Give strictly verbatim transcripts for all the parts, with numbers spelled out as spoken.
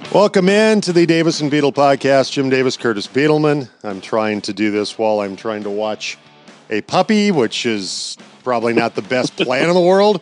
Welcome in to the Davis and Beetle podcast. Jim Davis, Curtis Beetleman. I'm trying to do this while I'm trying to watch a puppy, which is probably not the best plan in the world.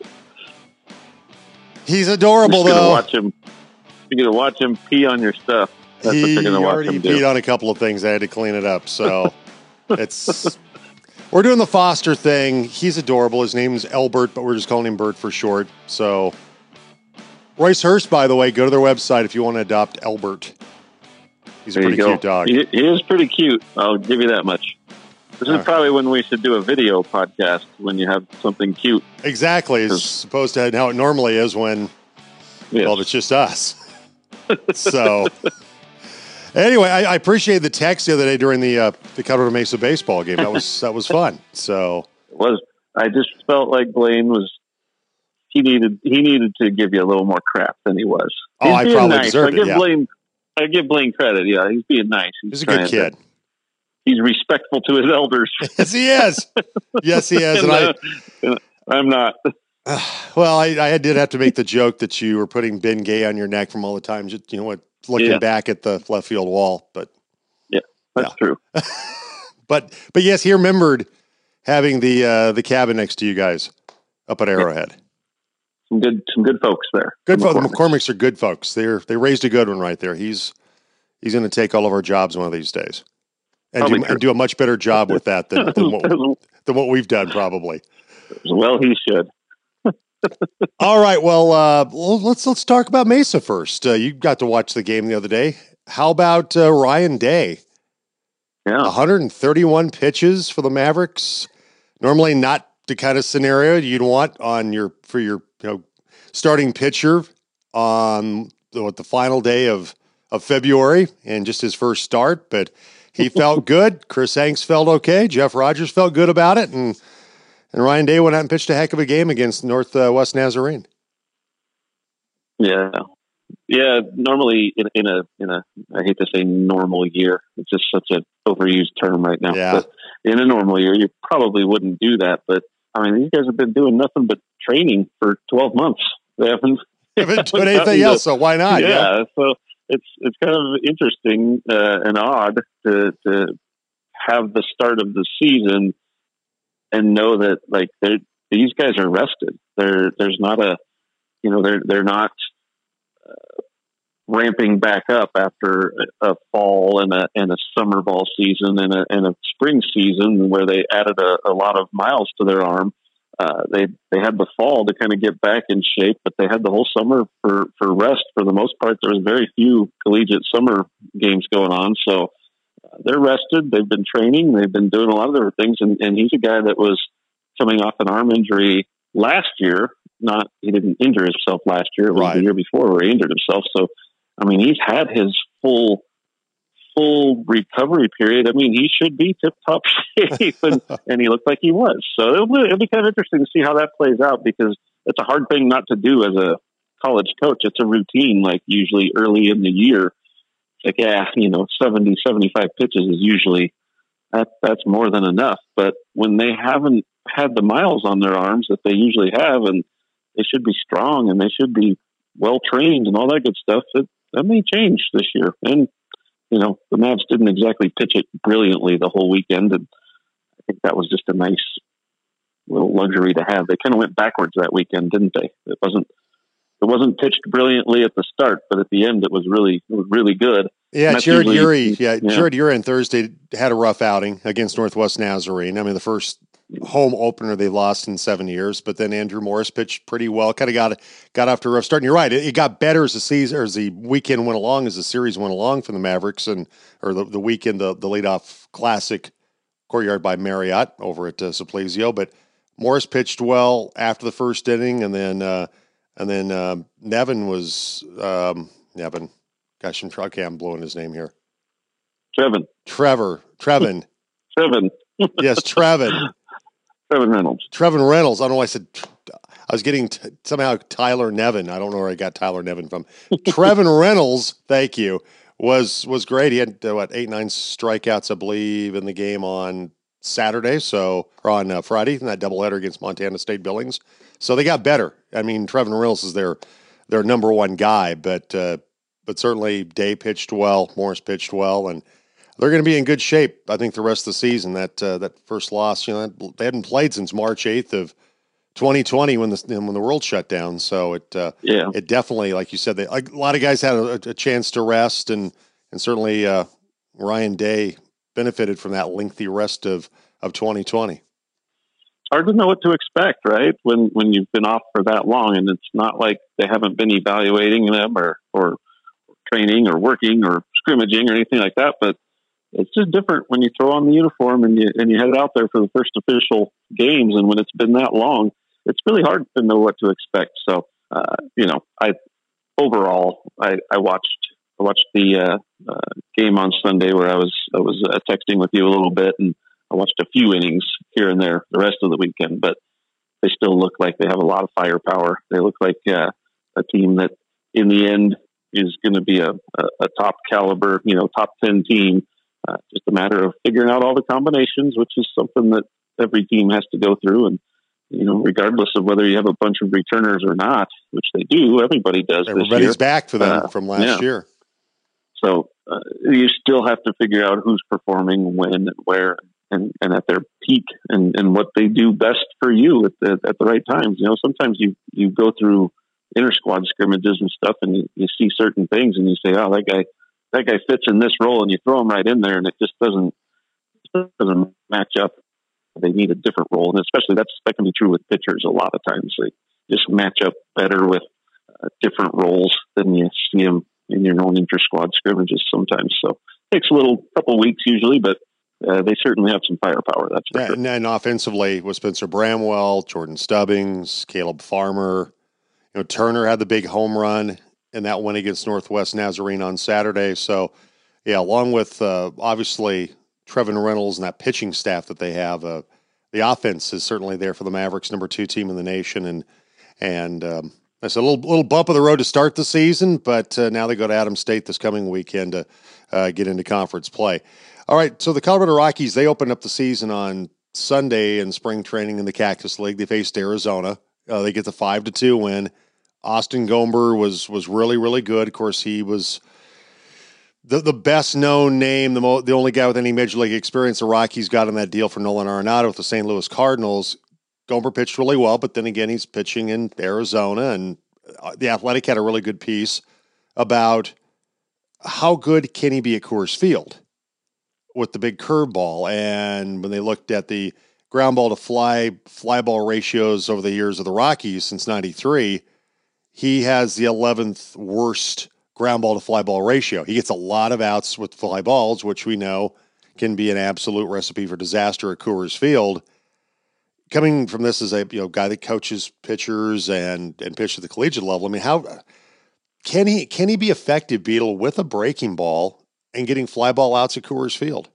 He's adorable, you're though. Watch him. You're gonna watch him pee on your stuff. That's he what you're gonna watch already him peed do. on a couple of things. I had to clean it up. So it's we're doing the foster thing. He's adorable. His name's Elbert, but we're just calling him Bert for short. So. Royce Hurst, by the way, go to their website if you want to adopt Elbert. He's a There pretty cute dog. He, he is pretty cute. I'll give you that much. This All is right. probably when we should do a video podcast, when you have something cute. Exactly. As opposed to how it normally is when, yes. well, it's just us. So, anyway, I, I appreciate the text the other day during the uh, the Colorado Mesa baseball game. That was that was fun. So it was. I just felt like Blaine was. He needed he needed to give you a little more crap than he was. He's oh, I probably nice. deserved I give it. Yeah. Blaine, I give Blaine credit. Yeah, he's being nice. He's, he's a good kid. To, he's respectful to his elders. Yes, he is. Yes, he is. and, and, uh, I, I'm not. Uh, well, I, I did have to make the joke that you were putting Ben Gay on your neck from all the time. Just, you know what? Looking yeah. back at the left field wall, but yeah, that's yeah. true. but but yes, he remembered having the uh, the cabin next to you guys up at Arrowhead. Yeah. Some good, some good folks there. Good folks. The McCormicks are good folks. They're they raised a good one right there. He's he's going to take all of our jobs one of these days, and do, and do a much better job with that than than what, than what we've done probably. Well, he should. All right. Well, uh, let's let's talk about Mesa first. Uh, you got to watch the game the other day. How about uh, Ryan Day? Yeah, one hundred thirty-one pitches for the Mavericks. Normally not the kind of scenario you'd want on your for your you know starting pitcher on the, what, the final day of of February and just his first start, but he felt good. Chris Hanks felt okay. Jeff Rogers felt good about it, and and Ryan Day went out and pitched a heck of a game against Northwest Nazarene. Yeah, yeah. Normally, in, in a in a I hate to say normal year. It's just such an overused term right now. Yeah. But in a normal year, you probably wouldn't do that, but. I mean, these guys have been doing nothing but training for twelve months. They haven't, they haven't done anything else, so why not? Yeah, yeah. so it's it's kind of interesting uh, and odd to to have the start of the season and know that like they these guys are rested. There there's not a you know they're they're not uh, ramping back up after a, a fall and a and a summer ball season and a and a spring season where they added a, a lot of miles to their arm. Uh, they they had the fall to kind of get back in shape, but they had the whole summer for, for rest for the most part. There was very few collegiate summer games going on, so uh, they're rested. They've been training. They've been doing a lot of different things, and, and he's a guy that was coming off an arm injury last year. Not he didn't injure himself last year. It was right. the year before where he injured himself. So, I mean, he's had his full full recovery period. I mean, he should be tip-top shape, and, and he looked like he was. So it'll be, it'll be kind of interesting to see how that plays out because it's a hard thing not to do as a college coach. It's a routine, like usually early in the year. It's like, yeah, you know, seventy, seventy-five pitches is usually, that, that's more than enough. But when they haven't had the miles on their arms that they usually have, and they should be strong and they should be well-trained and all that good stuff, it, that may change this year. And, you know, the Mavs didn't exactly pitch it brilliantly the whole weekend, and I think that was just a nice little luxury to have. They kind of went backwards that weekend, didn't they? It wasn't it wasn't pitched brilliantly at the start, but at the end, it was really it was really good. Yeah, Jared Urey, yeah, yeah, Jared Urey on Thursday had a rough outing against Northwest Nazarene. I mean, the first home opener they lost in seven years, but then Andrew Morris pitched pretty well. Kind of got got off to a rough start. And you're right; it, it got better as the season, or as the weekend went along, as the series went along for the Mavericks, and or the, the weekend, the the leadoff classic Courtyard by Marriott over at uh, Suplizio. But Morris pitched well after the first inning, and then uh, and then uh, Nevin was um, Nevin. Gosh, I'm okay, I'm blowing his name here. Trevin. Trevor. Trevin. Trevin. Yes, Trevin. Trevin Reynolds. Trevin Reynolds. I don't know why I said I was getting t- somehow Tyler Nevin. I don't know where I got Tyler Nevin from. Trevin Reynolds, thank you, was was great. He had, uh, what, eight, nine strikeouts, I believe, in the game on Saturday, so or on uh, Friday, in that doubleheader against Montana State Billings. So they got better. I mean, Trevin Reynolds is their, their number one guy, but uh, but certainly Day pitched well, Morris pitched well, and they're going to be in good shape, I think, the rest of the season. That uh, that first loss, you know, they hadn't played since March eighth of twenty twenty when the when the world shut down. So it uh, yeah, it definitely, like you said, they, a lot of guys had a, a chance to rest, and and certainly uh, Ryan Day benefited from that lengthy rest of of twenty twenty. It's hard to know what to expect, right? When when you've been off for that long, and it's not like they haven't been evaluating them or or training or working or scrimmaging or anything like that. But it's just different when you throw on the uniform and you and you head out there for the first official games. And when it's been that long, it's really hard to know what to expect. So, uh, you know, I overall I, I watched I watched the uh, uh, game on Sunday where I was I was uh, texting with you a little bit, and I watched a few innings here and there the rest of the weekend, but they still look like they have a lot of firepower. They look like uh, a team that in the end is going to be a, a, a top caliber, you know, top ten team. Uh, just a matter of figuring out all the combinations, which is something that every team has to go through. And, you know, regardless of whether you have a bunch of returners or not, which they do, everybody does. Everybody's this year. back for them uh, from last yeah. year. So uh, you still have to figure out who's performing when and where and, and at their peak and, and what they do best for you at the, at the right times. You know, sometimes you, you go through inter squad scrimmages and stuff and you, you see certain things and you say, oh, that guy, that guy fits in this role, and you throw him right in there and it just doesn't, it doesn't match up. They need a different role. And especially that's, that can be true with pitchers a lot of times. They just match up better with uh, different roles than you see them in your own inter squad scrimmages sometimes. So it takes a little couple of weeks usually, but uh, they certainly have some firepower. That's for yeah, sure. and, and offensively with Spencer Bramwell, Jordan Stubbings, Caleb Farmer, you know, Turner had the big home run in that win against Northwest Nazarene on Saturday. So yeah, along with uh, obviously Trevin Reynolds and that pitching staff that they have, uh, the offense is certainly there for the Mavericks, number two team in the nation. And, and, um, It's a little little bump of the road to start the season, but uh, now they go to Adams State this coming weekend to uh, get into conference play. All right, so the Colorado Rockies, they opened up the season on Sunday in spring training in the Cactus League. They faced Arizona. Uh, they get the five to two win. Austin Gomber was was really, really good. Of course, he was the the best known name, the mo- the only guy with any major league experience the Rockies got in that deal for Nolan Arenado with the Saint Louis Cardinals. Gomber pitched really well, but then again, he's pitching in Arizona, and The Athletic had a really good piece about how good can he be at Coors Field with the big curveball. And when they looked at the ground ball to fly, fly ball ratios over the years of the Rockies since ninety-three, he has the eleventh worst ground ball to fly ball ratio. He gets a lot of outs with fly balls, which we know can be an absolute recipe for disaster at Coors Field. Coming from this as a you know guy that coaches pitchers and and pitched at the collegiate level, I mean, how can he can he be effective, Beetle, with a breaking ball and getting fly ball outs at Coors Field?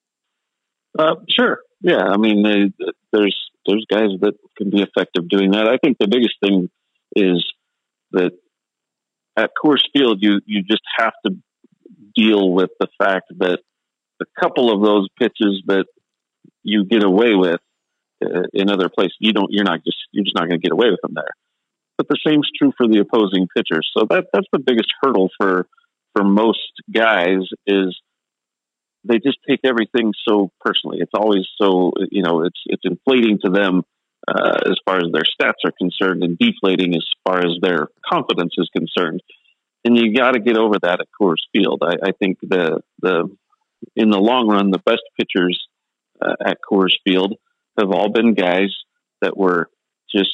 Uh, sure, yeah. I mean, they, there's there's guys that can be effective doing that. I think the biggest thing is that at Coors Field, you you just have to deal with the fact that a couple of those pitches that you get away with in other places, you don't, you're not just, you're just not going to get away with them there. But the same's true for the opposing pitchers. So that, that's the biggest hurdle for, for most guys is they just take everything so personally. It's always so, you know, it's, it's inflating to them uh, as far as their stats are concerned and deflating as far as their confidence is concerned. And you got to get over that at Coors Field. I, I think the, the, in the long run, the best pitchers uh, at Coors Field have all been guys that were just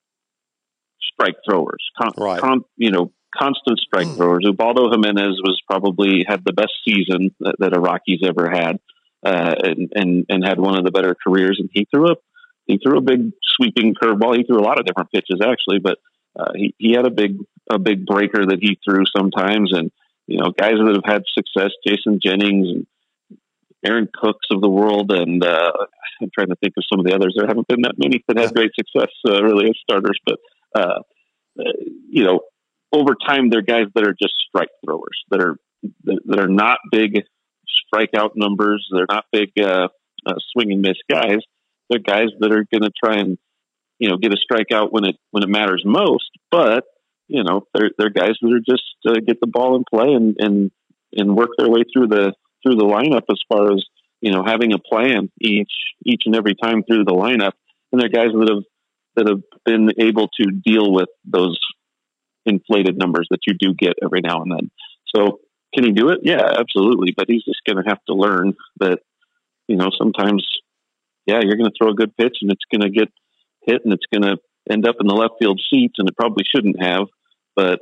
strike throwers, con, right. con, you know, constant strike mm. throwers. Ubaldo Jimenez was probably had the best season that, that a Rockies ever had, uh, and, and and had one of the better careers. And he threw a he threw a big sweeping curveball. He threw a lot of different pitches actually, but uh, he he had a big a big breaker that he threw sometimes. And you know, guys that have had success, Jason Jennings and Aaron Cooks of the world, and uh, I'm trying to think of some of the others. There haven't been that many that had great success, uh, really, as starters. But, uh, uh, you know, over time, they're guys that are just strike throwers, that are that are not big strikeout numbers. They're not big uh, uh, swing and miss guys. They're guys that are going to try and, you know, get a strikeout when it when it matters most. But you know, they're they're guys that are just uh, get the ball in play and, and and work their way through the through the lineup as far as, you know, having a plan each each and every time through the lineup. And they're guys that have that have been able to deal with those inflated numbers that you do get every now and then. So can he do it? Yeah, absolutely. But he's just going to have to learn that, you know, sometimes, yeah, you're going to throw a good pitch and it's going to get hit and it's going to end up in the left field seats, and it probably shouldn't have. But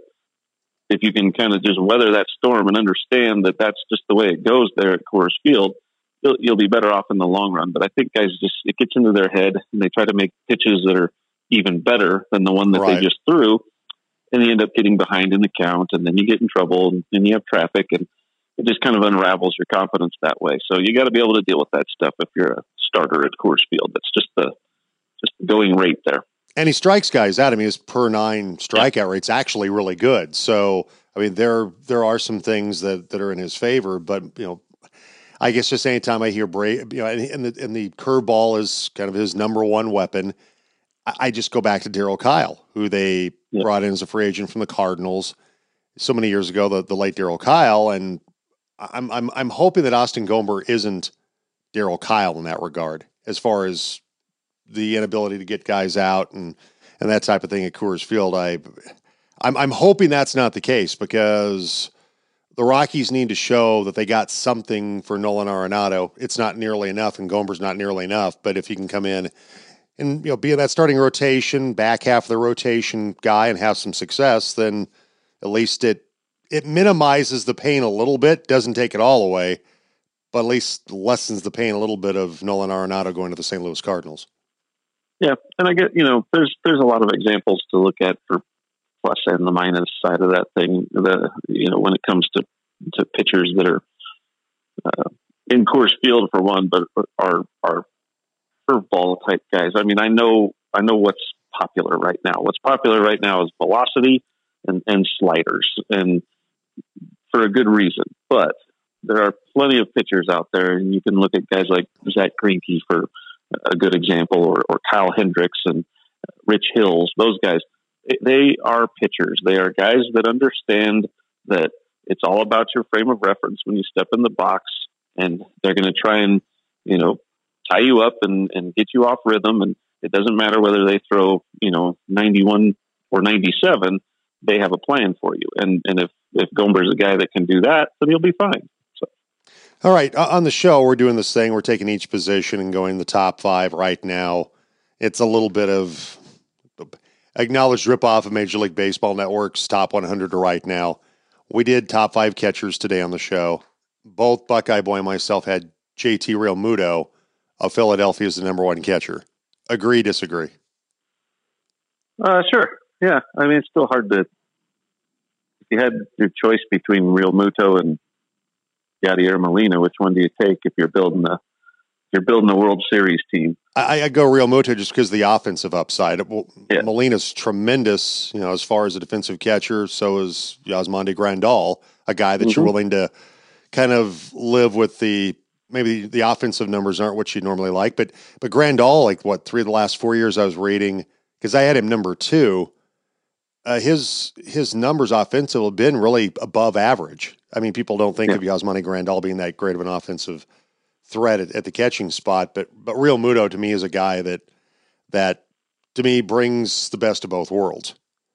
if you can kind of just weather that storm and understand that that's just the way it goes there at Coors Field, you'll, you'll be better off in the long run. But I think guys just, it gets into their head and they try to make pitches that are even better than the one that right. they just threw. And you end up getting behind in the count, and then you get in trouble, and, and you have traffic, and it just kind of unravels your confidence that way. So you got to be able to deal with that stuff if you're a starter at Coors Field. That's just the just the going rate there. And he strikes guys out. I mean, his per nine strikeout yeah. rate's actually really good. So I mean, there there are some things that, that are in his favor, but you know, I guess just anytime I hear Brady, you know, and, and the and the curveball is kind of his number one weapon. I just go back to Darryl Kyle, who they yeah. brought in as a free agent from the Cardinals so many years ago, the, the late Darryl Kyle. And I'm, I'm, I'm hoping that Austin Gomber isn't Darryl Kyle in that regard, as far as the inability to get guys out and, and that type of thing at Coors Field. I, I'm, I'm hoping that's not the case, because the Rockies need to show that they got something for Nolan Arenado. It's not nearly enough, and Gomber's not nearly enough, but if he can come in and, you know, be in that starting rotation, back half of the rotation guy, and have some success, then at least it it minimizes the pain a little bit. Doesn't take it all away, but at least lessens the pain a little bit of Nolan Arenado going to the Saint Louis Cardinals. Yeah, and I get, you know, there's there's a lot of examples to look at for plus and the minus side of that thing. The you know, when it comes to to pitchers that are uh, in Coors Field for one, but are are curveball type guys. I mean, I know, I know what's popular right now. What's popular right now is velocity and, and sliders, and for a good reason. But there are plenty of pitchers out there, and you can look at guys like Zach Greinke for a good example, or, or Kyle Hendricks and Rich Hills. Those guys, they are pitchers. They are guys that understand that it's all about your frame of reference when you step in the box, and they're going to try and, you know, tie you up and, and get you off rhythm. And it doesn't matter whether they throw, you know, ninety-one or ninety-seven, they have a plan for you. And, and if, if Gomber's a guy that can do that, then he'll be fine. So. All right. On the show, we're doing this thing. We're taking each position and going the top five right now. It's a little bit of acknowledged ripoff of Major League Baseball Network's top one hundred right now. We did top five catchers today on the show. Both Buckeye Boy and myself had J T Realmuto of Philadelphia as the number one catcher. Agree, disagree? Uh, sure. Yeah. I mean, it's still hard to, if you had your choice between Realmuto and Yadier Molina, which one do you take if you're building a, you're building a World Series team? I, I go Realmuto just because of the offensive upside. Well, yeah. Molina's tremendous, you know, as far as a defensive catcher. So is Yasmani Grandal, a guy that mm-hmm. you're willing to kind of live with the, maybe the offensive numbers aren't what you'd normally like, but but Grandal, like what, three of the last four years I was reading, because I had him number two, uh, his his numbers offensive have been really above average. I mean, people don't think yeah. of Yasmani Grandal being that great of an offensive threat at, at the catching spot, but but Realmuto to me is a guy that that to me brings the best of both worlds.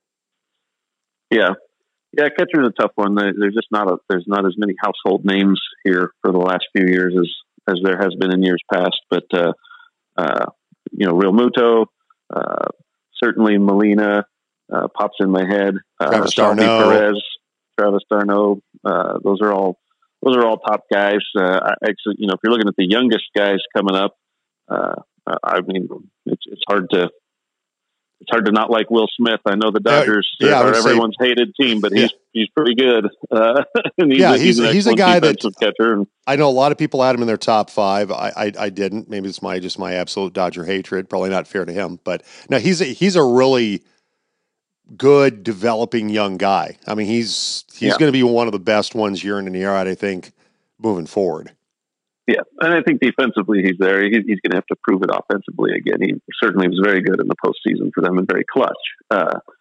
Yeah. Yeah, catcher's a tough one. There's just not a there's not as many household names here for the last few years as as there has been in years past. But uh, uh, you know, Realmuto, uh, certainly Molina uh, pops in my head. Uh, Travis d'Arnaud, Perez, Travis d'Arnaud. Uh, those are all those are all top guys. Uh, actually, you know, if you're looking at the youngest guys coming up, uh, I mean, it's it's hard to. It's hard to not like Will Smith. I know the Dodgers yeah, yeah, are everyone's say, hated team, but he's yeah. he's pretty good. Uh, and he's yeah, a, he's he's, he's a guy that catcher. I know a lot of people had him in their top five. I, I I didn't. Maybe it's my just my absolute Dodger hatred. Probably not fair to him, but no, he's a, he's a really good developing young guy. I mean, he's he's yeah. going to be one of the best ones year in and year out, I think, moving forward. Yeah, and I think defensively he's there. He, he's going to have to prove it offensively again. He certainly was very good in the postseason for them and very clutch. Uh,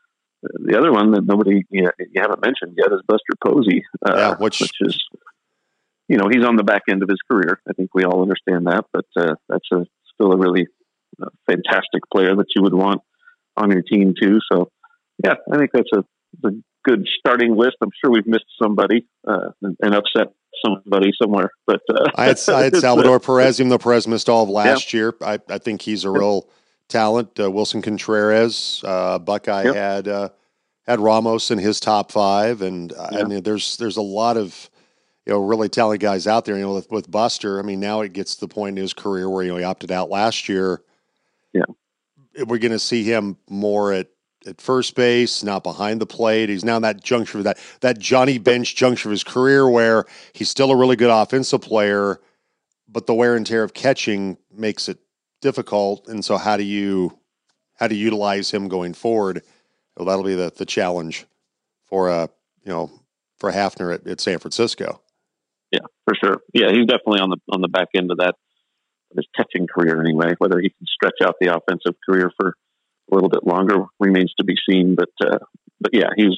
the other one that nobody you, know, you haven't mentioned yet is Buster Posey, uh, yeah, which, which is, you know, he's on the back end of his career. I think we all understand that, but uh, that's a, still a really uh, fantastic player that you would want on your team too. So, yeah, I think that's a, a good starting list. I'm sure we've missed somebody uh, and, and upset somebody somewhere. But uh, I had, I had Salvador uh, Perez, even though Perez missed all of last yeah. year. I, I think he's a real talent. Uh, Wilson Contreras, uh, Buckeye yep. had uh, had Ramos in his top five, and uh, yeah. I mean, there's there's a lot of you know really talented guys out there. You know, with, with Buster, I mean, now it gets to the point in his career where you know he opted out last year. Yeah, we're going to see him more at. At first base, not behind the plate. He's now in that juncture, that that Johnny Bench juncture of his career where he's still a really good offensive player, but the wear and tear of catching makes it difficult. And so, how do you how do you utilize him going forward? Well, that'll be the the challenge for uh you know for Hafner at, at San Francisco. Yeah, for sure. Yeah, he's definitely on the on the back end of that his catching career anyway. Whether he can stretch out the offensive career for a little bit longer remains to be seen, but uh, but yeah, he's.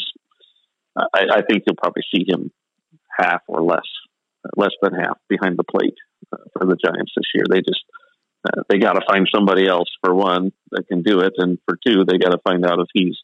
I, I think you'll probably see him half or less, less than half behind the plate uh, for the Giants this year. They just uh, they got to find somebody else for one that can do it, and for two, they got to find out if he's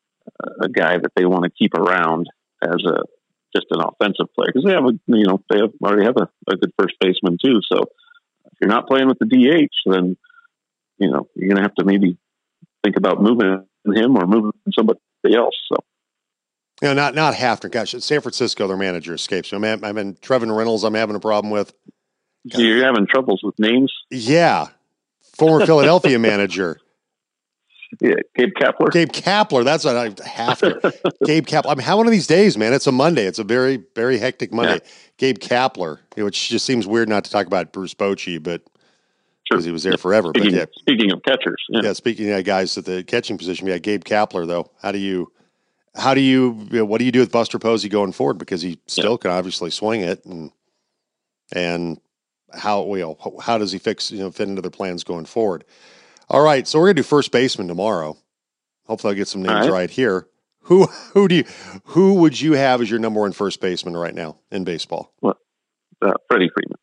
a guy that they want to keep around as a just an offensive player because they have a you know they have, already have a, a good first baseman too. So if you're not playing with the D H, then you know you're going to have to maybe think about moving him or moving somebody else. So, you know, not not Hafner. Gosh, San Francisco, their manager escapes me. I'm, I'm in Trevin Reynolds. I'm having a problem with. So you're having troubles with names? Yeah, former Philadelphia manager. Yeah, Gabe Kapler. Gabe Kapler. That's what I have to. Gabe Kapler. I'm having one of these days, man. It's a Monday. It's a very very hectic Monday. Yeah. Gabe Kapler, which just seems weird not to talk about Bruce Bochy, but. Because he was there forever. Speaking, but yeah, speaking of catchers, yeah. yeah speaking of guys at the catching position, yeah, Gabe Kapler though. How do you, how do you, you know, what do you do with Buster Posey going forward? Because he still yeah. can obviously swing it, and and how you know how does he fix you know fit into their plans going forward? All right, so we're gonna do first baseman tomorrow. Hopefully, I'll get some names right. right here. Who who do you who would you have as your number one first baseman right now in baseball? Well, uh, Freddie Freeman.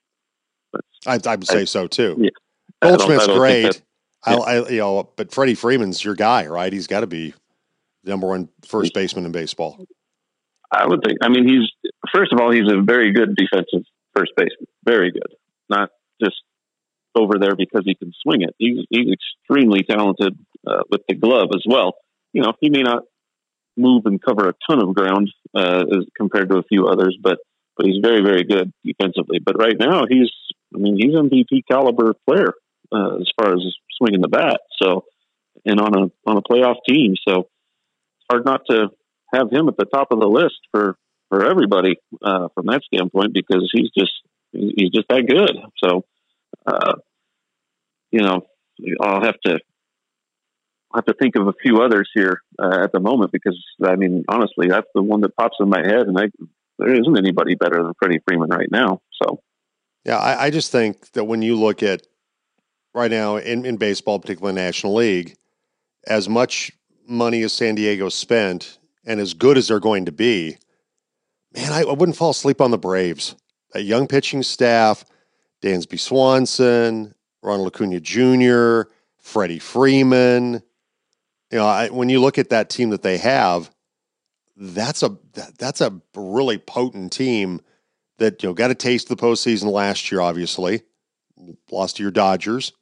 I, I would say I, so too. Yeah. Goldschmidt's great. I, I, you know, but Freddie Freeman's your guy, right? He's got to be the number one first baseman in baseball. I would think. I mean, he's first of all, he's a very good defensive first baseman. Very good, not just over there because he can swing it. He's he's extremely talented uh, with the glove as well. You know, he may not move and cover a ton of ground uh, as compared to a few others, but but he's very very good defensively. But right now, he's I mean, he's an M V P caliber player. Uh, as far as swinging the bat, so and on a on a playoff team, so it's hard not to have him at the top of the list for for everybody uh, from that standpoint because he's just he's just that good. So, uh, you know, I'll have to I'll have to think of a few others here uh, at the moment because I mean, honestly, that's the one that pops in my head, and I, there isn't anybody better than Freddie Freeman right now. So, yeah, I, I just think that when you look at right now in, in baseball, particularly National League, as much money as San Diego spent and as good as they're going to be, man, I, I wouldn't fall asleep on the Braves. That young pitching staff, Dansby Swanson, Ronald Acuna Junior, Freddie Freeman. You know, I, when you look at that team that they have, that's a that, that's a really potent team that, you know, got a taste of the postseason last year, obviously. Lost to your Dodgers.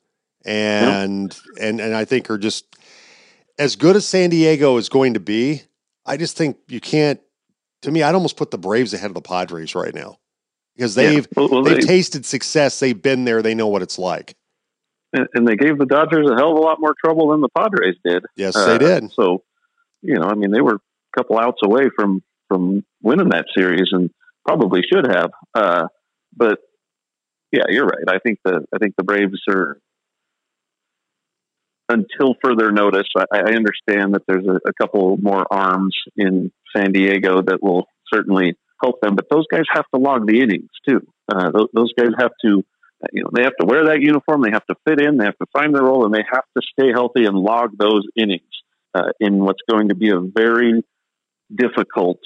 And, yep. and and I think are just as good as San Diego is going to be. I just think you can't. To me, I'd almost put the Braves ahead of the Padres right now because they've yeah. well, well, they've they, tasted success. They've been there. They know what it's like. And, and they gave the Dodgers a hell of a lot more trouble than the Padres did. Yes, uh, they did. So, you know, I mean, they were a couple outs away from from winning that series, and probably should have. Uh, but yeah, you're right. I think the I think the Braves are. Until further notice, I, I understand that there's a, a couple more arms in San Diego that will certainly help them, but those guys have to log the innings too. Uh, those, those guys have to, you know, they have to wear that uniform, they have to fit in, they have to find their role, and they have to stay healthy and log those innings. uh, in what's going to be a very difficult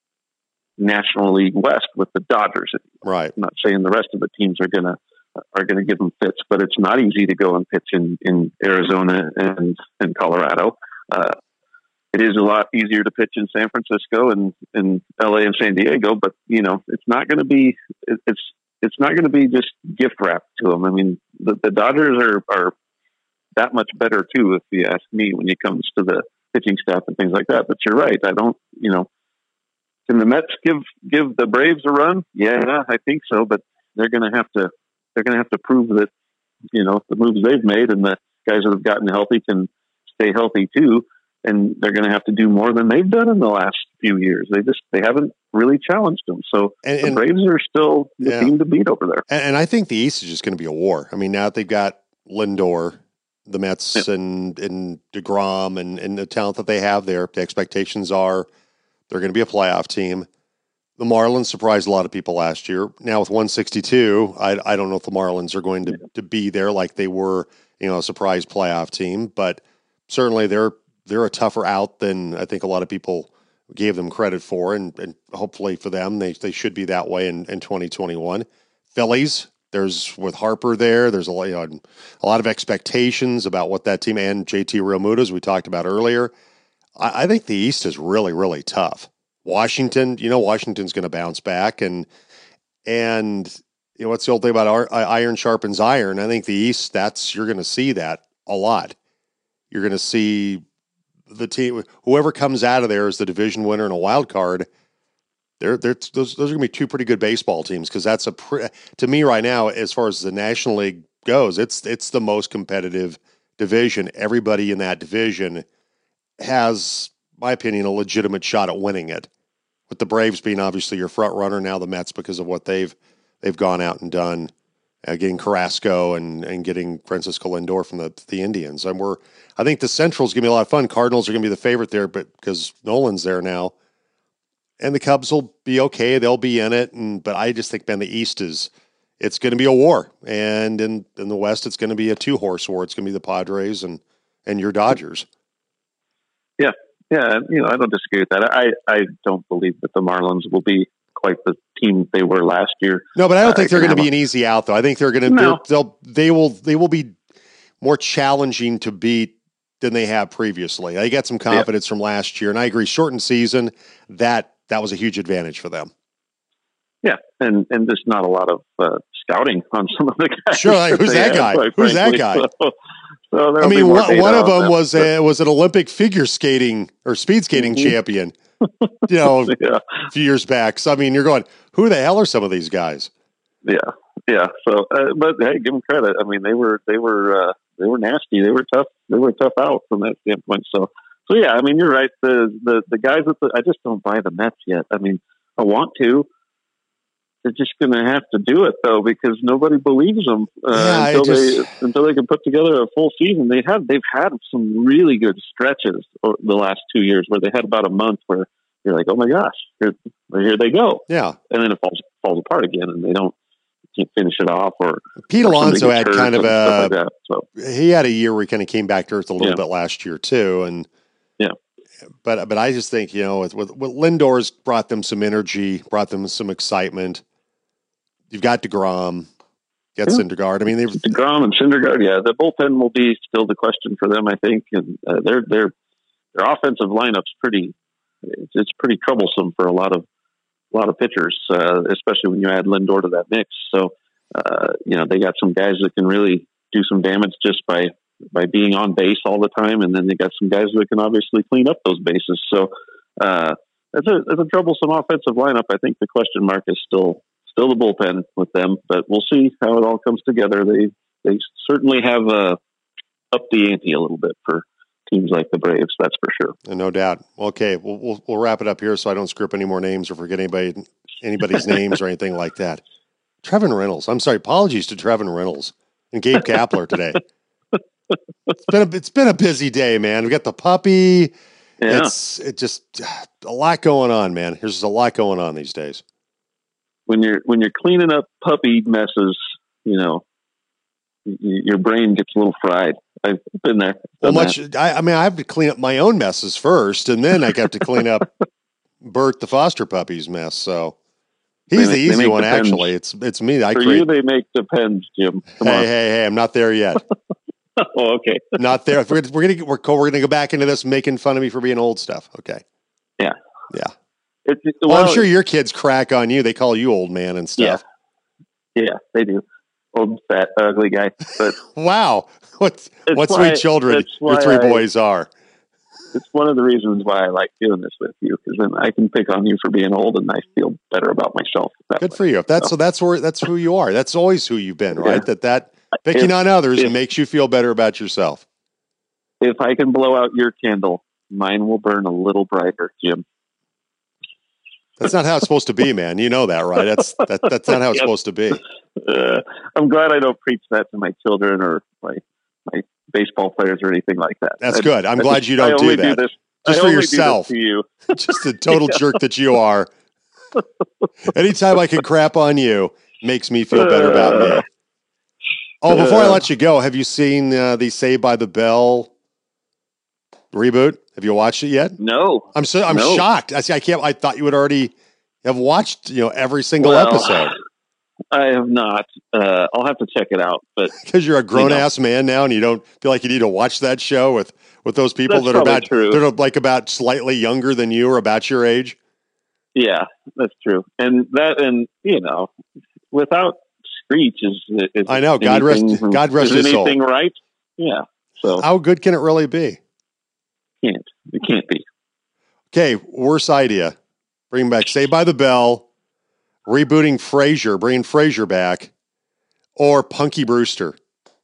National League West with the Dodgers. Right. I'm not saying the rest of the teams are going to are going to give them fits, but it's not easy to go and pitch in, in Arizona and, and Colorado. Uh, it is a lot easier to pitch in San Francisco and, and L A and San Diego, but you know, it's not going to be, it's, it's not going to be just gift wrapped to them. I mean, the, the Dodgers are, are that much better too, if you ask me, when it comes to the pitching staff and things like that. But you're right. I don't, you know, can the Mets give, give the Braves a run? Yeah, I think so, but they're going to have to, they're going to have to prove that, you know, the moves they've made and the guys that have gotten healthy can stay healthy too. And they're going to have to do more than they've done in the last few years. They just, they haven't really challenged them. So and, the and, Braves are still the yeah. team to beat over there. And, and I think the East is just going to be a war. I mean, now that they've got Lindor, the Mets yeah. and, and DeGrom and, and the talent that they have there, the expectations are they're going to be a playoff team. The Marlins surprised a lot of people last year. Now with one sixty-two, I, I don't know if the Marlins are going to, to be there like they were, you know, a surprise playoff team, but certainly they're they're a tougher out than I think a lot of people gave them credit for, and, and hopefully for them, they they should be that way in, in twenty twenty-one. Phillies, there's with Harper there, there's a lot, you know, a lot of expectations about what that team, and J T Realmuto, as we talked about earlier. I, I think the East is really, really tough. Washington, you know, Washington's going to bounce back, and and you know what's the old thing about our, iron sharpens iron. I think the East, that's you're going to see that a lot. You're going to see the team, whoever comes out of there as the division winner and a wild card. They're, they're those those are going to be two pretty good baseball teams, because that's a pre, to me right now, as far as the National League goes, it's it's the most competitive division. Everybody in that division has, in my opinion, a legitimate shot at winning it, with the Braves being obviously your front runner, now the Mets because of what they've they've gone out and done, uh, getting Carrasco and and getting Francisco Lindor from the the Indians. And we're I think the Central's going to be a lot of fun. Cardinals are going to be the favorite there, but because Nolan's there now, and the Cubs will be okay; they'll be in it. And but I just think, man, the East is it's going to be a war, and in in the West, it's going to be a two horse war. It's going to be the Padres and and your Dodgers. Yeah. Yeah, you know, I don't disagree with that. I, I don't believe that the Marlins will be quite the team they were last year. No, but I don't uh, think they're going to be an easy out, though. I think they're going to no. they'll they will they will be more challenging to beat than they have previously. They got some confidence yeah. from last year, and I agree. Shortened season, that that was a huge advantage for them. Yeah, and and there's not a lot of uh, scouting on some of the guys. Sure, like, who's that guy? Who's frankly. that guy? So, So I mean, one, one of them, them was a, was an Olympic figure skating or speed skating mm-hmm. champion, you know, yeah. a few years back. So, I mean, you're going, who the hell are some of these guys? Yeah. Yeah. So, uh, but hey, give them credit. I mean, they were, they were, uh, they were nasty. They were tough. They were tough out from that standpoint. So, so yeah, I mean, you're right. The, the, the guys that the, I just don't buy the Mets yet. I mean, I want to. They're just going to have to do it though, because nobody believes them uh, yeah, until just... they until they can put together a full season. They have they've had some really good stretches over the last two years where they had about a month where you're like, oh my gosh, here, here they go. Yeah, and then it falls falls apart again, and they don't can't finish it off. Or Pete Alonso had kind of a like that, so. he had a year where he kind of came back to earth a little yeah. bit last year too, and yeah. But but I just think, you know, with, with, with Lindor's brought them some energy, brought them some excitement. You've got DeGrom, got yeah. Syndergaard. I mean, they've DeGrom and Syndergaard. Yeah, the bullpen will be still the question for them, I think. And uh, their their their offensive lineup's pretty. It's, it's pretty troublesome for a lot of a lot of pitchers, uh, especially when you add Lindor to that mix. So uh, you know, they got some guys that can really do some damage just by by being on base all the time, and then they got some guys that can obviously clean up those bases. So uh, it's a it's a troublesome offensive lineup. I think the question mark is still. Still the bullpen with them, but we'll see how it all comes together. They they certainly have uh, upped the ante a little bit for teams like the Braves, that's for sure. No doubt. Okay, we'll, we'll we'll wrap it up here so I don't screw up any more names or forget anybody anybody's names or anything like that. Trevin Reynolds. I'm sorry. Apologies to Trevin Reynolds and Gabe Kapler today. It's been a, it's been a busy day, man. We got the puppy. Yeah. It's it just a lot going on, man. There's just a lot going on these days. When you're when you're cleaning up puppy messes, you know, y- your brain gets a little fried. I've been there. Well, much. I, I mean, I have to clean up my own messes first, and then I have to clean up Bert the foster puppy's mess. So he's they, the easy one, depends. actually. It's it's me. I For create... you, they make depends, Jim. Come hey, on. hey, hey! I'm not there yet. Oh, okay. Not there. We're, we're gonna we're, we're gonna go back into this making fun of me for being old stuff. Okay. Yeah. Yeah. It's, it's, well, well, I'm sure your kids crack on you. They call you old man and stuff. Yeah, yeah they do. Old, fat, ugly guy. But wow. What what why, sweet children your three I, boys are. It's one of the reasons why I like doing this with you, because then I can pick on you for being old, and I feel better about myself. Good way. for you. If that's so. so that's where that's who you are. That's always who you've been, right? Yeah. That that picking if, on others if, makes you feel better about yourself. If I can blow out your candle, mine will burn a little brighter, Jim. That's not how it's supposed to be, man. You know that, right? That's that, that's not how it's yep. supposed to be. Uh, I'm glad I don't preach that to my children or my my baseball players or anything like that. That's I, good. I'm I glad just, you don't do that. Do this, just I for yourself. To you. Just a total yeah. jerk that you are. Anytime I can crap on you makes me feel better uh, about me. Oh, before uh, I let you go, have you seen uh, the Saved by the Bell reboot? Have you watched it yet? No. I'm so I'm no. shocked. I see. I can't. I thought you would already have watched, you know, every single well, episode. I have not. Uh, I'll have to check it out. But because you're a grown you know. ass man now, and you don't feel like you need to watch that show with, with those people that's that are about true. that are like about slightly younger than you or about your age. Yeah, that's true. And that, and you know, without Screech is, is I know. God rest. God rest is his soul. Anything right? Yeah. So how good can it really be? Can't. It can't be. Okay. Worst idea. Bring back Saved by the Bell. Rebooting Frasier, bringing Frasier back, or Punky Brewster.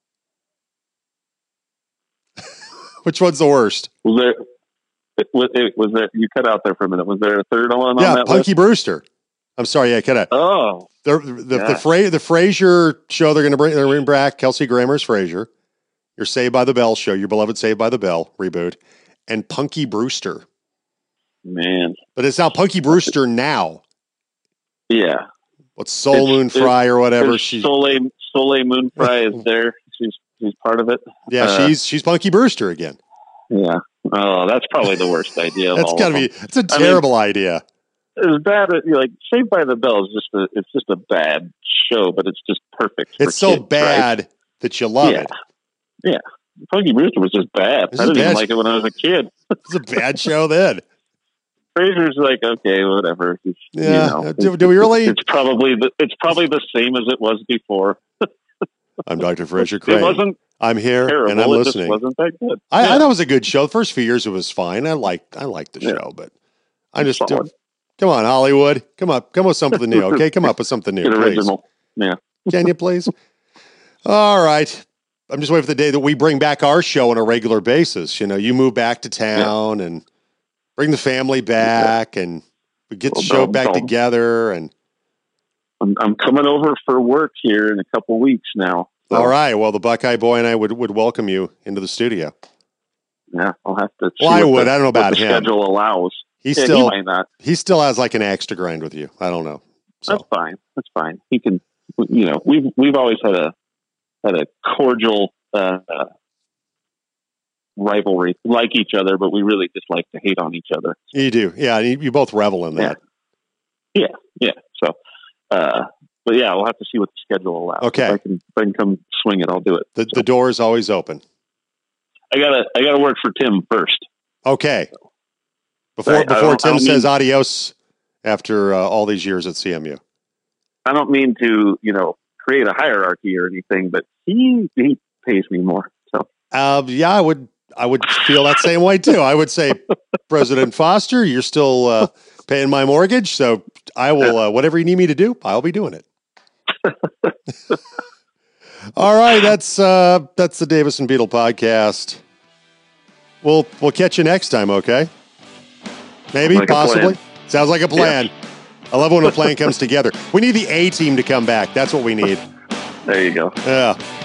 Which one's the worst? Was there? Was, was there? You cut out there for a minute. Was there a third one? Yeah, on that Punky list? Brewster. I'm sorry, yeah, cut out. Oh, the the the, Fra- the Frasier show. They're going to bring. They're bringing back Kelsey Grammer's Frasier. Your Saved by the Bell show. Your beloved Saved by the Bell reboot, and Punky Brewster. Man, but it's now Punky Brewster now. Yeah. What's Soul it's, Moon Fry or whatever? She's Soleil Soleil Moon Fry is there. She's she's part of it. Yeah, uh, she's she's Punky Brewster again. Yeah. Oh, that's probably the worst idea. That's gotta be. It's a terrible I mean, idea. As bad as like Saved by the Bell is just a it's just a bad show, but it's just perfect. It's so kids, bad right? that you love yeah. it. Yeah. Punky Brewster was just bad. It's I didn't even like it when I was a kid. It's a bad show then. Frasier's like, okay, whatever. It's, yeah. You know, do, do we really? It's probably the, it's probably the same as it was before. I'm Doctor Fraser Crane. It wasn't. I'm here terrible. and I'm it listening. Just wasn't that good? I, yeah. I thought it was a good show. The first few years it was fine. I liked I liked the show, yeah. but I just do, come on, Hollywood, come up, come with something new. Okay, come up with something new, Get please. Original, yeah. Can you please? All right. I'm just waiting for the day that we bring back our show on a regular basis. You know, you move back to town yeah. and bring the family back, yeah. and we get the well, show back together. And I'm, I'm coming over for work here in a couple weeks now. So. All right. Well, the Buckeye Boy and I would, would welcome you into the studio. Yeah, I'll have to. Well, I would. The, I don't know about the him. Schedule allows. He yeah, still. He might not. He still has like an axe to grind with you. I don't know. So. That's fine. That's fine. He can. You know, we've we've always had a had a cordial uh, uh, rivalry, like each other, but we really just like to hate on each other. You do, yeah. You, you both revel in that. Yeah, yeah. yeah. So, uh, but yeah, we'll have to see what the schedule allows. Okay, if I can, if I can come swing it, I'll do it. The, so. the door is always open. I gotta, I gotta work for Tim first. Okay. Before I, before I Tim says mean, adios after uh, all these years at C M U. I don't mean to, you know, create a hierarchy or anything, but he he pays me more. So uh, yeah, I would I would feel that same way too. I would say, President Foster, you're still uh, paying my mortgage, so I will uh, whatever you need me to do, I'll be doing it. All right, that's uh, that's the Davis and Beetle podcast. We'll we'll catch you next time, okay? Maybe, like possibly. Sounds like a plan. Yeah. I love when a plan comes together. We need the A team to come back. That's what we need. There you go. Yeah.